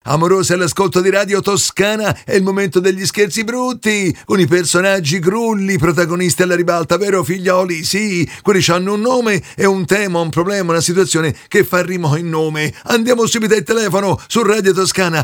amorosi all'ascolto di Radio Toscana, è il momento degli scherzi brutti, con i personaggi grulli, protagonisti alla ribalta, vero figlioli? Sì, quelli hanno un nome e un tema, un problema, una situazione che fa rimo in nome. Andiamo subito al telefono su Radio Toscana.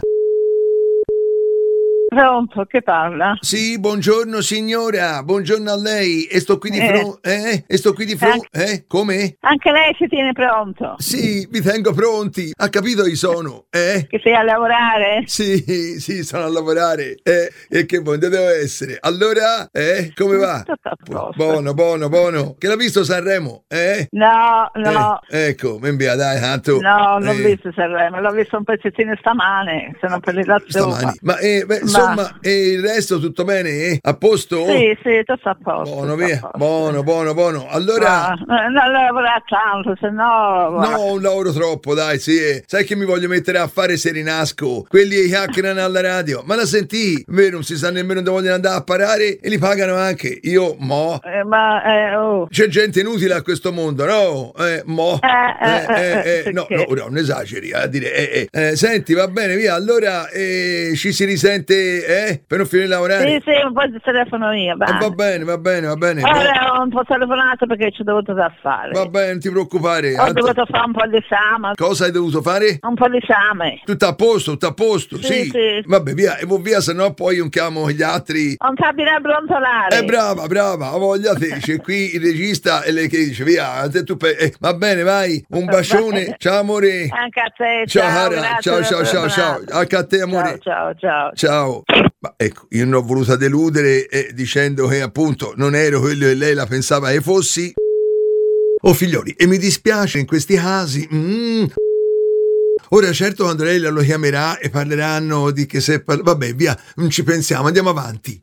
Pronto, che parla? Sì, buongiorno signora, buongiorno a lei. E sto qui di fronte, E sto qui di fronte, Come? Anche lei si tiene pronto? Sì, vi tengo pronti. Ha capito chi sono, Che sei a lavorare? Sì, sono a lavorare. E che buono devo essere. Allora, come va? Tutto a posto. Buono. Che l'ha visto Sanremo, No. Ecco, mi invia, dai, tanto. No, non l'ho visto Sanremo, l'ho visto un pezzettino stamane, se non per la Stamani. Ma, insomma, e il resto tutto bene, A posto? Sì, tutto a posto. Buono, via. Buono. Allora... Non lavorare tanto, se no... No, un lavoro troppo, dai, sì. Sai che mi voglio mettere a fare se rinasco? Quelli che chiacchierano alla radio. Ma la sentì? Vero, non si sa nemmeno dove vogliono andare a parare e li pagano anche. Io, C'è gente inutile a questo mondo, no? No, non esageri a dire. Senti, va bene, via. Allora, ci si risente, per non finire di lavorare? Sì, un po' di telefono io, va. Va bene. Ora ho un po' telefonato perché ci ho dovuto da fare. Va bene, non ti preoccupare. Ho dovuto fare un po' di esame. Cosa hai dovuto fare? Un po' di esame. Tutto a posto, sì. Vabbè, via, e via, se no poi non chiamo gli altri. Non sapi da brontolare. Brava, a voglia te. C'è qui il regista e lei che dice, via, tu va bene, vai, un bacione, ciao amore. Anche a te, ciao. Anche a te, amore. Ciao. Ma ecco, io non ho voluto deludere dicendo che appunto non ero quello che lei la pensava che fossi. Oh figlioli, e mi dispiace in questi casi. Ora certo quando lei lo chiamerà e parleranno di che se... Vabbè, via, non ci pensiamo, andiamo avanti.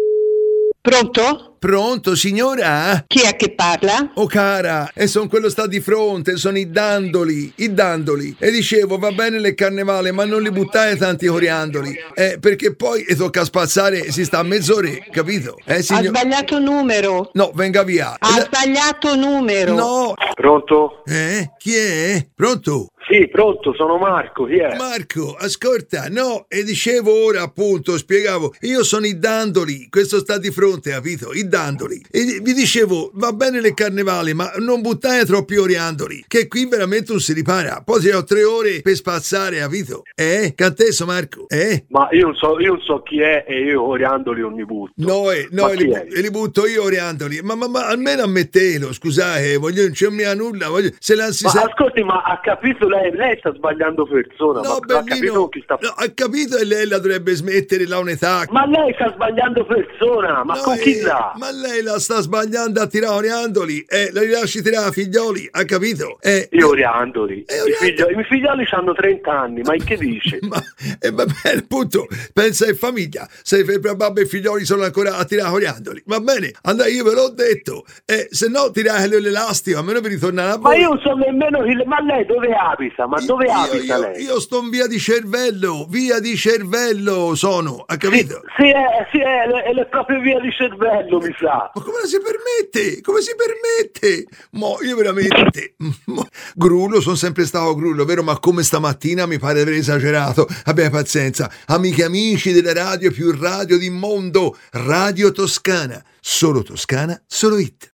Pronto, signora? Chi è che parla? Oh cara, e son quello sta di fronte, sono i dandoli. E dicevo, va bene il carnevale, ma non li buttare tanti coriandoli, perché poi tocca spazzare, si sta a mezz'ora, capito? Ha sbagliato numero. No, venga via. Ha sbagliato numero. No. Pronto? Chi è? Pronto? Sì, pronto, sono Marco, chi è? Marco, ascolta, no, e dicevo ora appunto, spiegavo, io sono i dandoli, questo sta di fronte, capito? I dandoli. E vi dicevo, va bene il carnevale, ma non buttare troppi oriandoli, che qui veramente non si ripara. Poi ci ho 3 ore per spazzare, capito? Cantesso Marco, Ma io non so chi è e io oriandoli non li butto. No, li butto io oriandoli, ma almeno ammettelo, scusate, non c'è mia nulla, ascolti, ma ha capito lei sta sbagliando persona, no, ma ha capito chi sta... No, ha capito e lei la dovrebbe smettere là un'età. Ma lei sta sbagliando persona, ma con chi là? Ma lei la sta sbagliando a tirare oriandoli, la rilasci tirare a figlioli, ha capito? Io oriandoli? I miei figlioli hanno 30 anni, ma che dice? Ma va bene, appunto, pensa in famiglia, se babbo e figlioli sono ancora a tirare oriandoli, va bene, andai, io ve l'ho detto, se no tirate l'elastico, a meno vi ritornare a voi. Ma io non so nemmeno ma lei dove abita? Ma dove abita lei? Io sto in via di Cervello sono, ha capito? Sì, è proprio via di Cervello, mi sa. Ma come si permette? Mo io veramente grullo, sono sempre stato grullo, vero? Ma come stamattina mi pare di aver esagerato. Abbia pazienza, amiche e amici della radio più radio di mondo, Radio Toscana, solo Toscana, solo hit.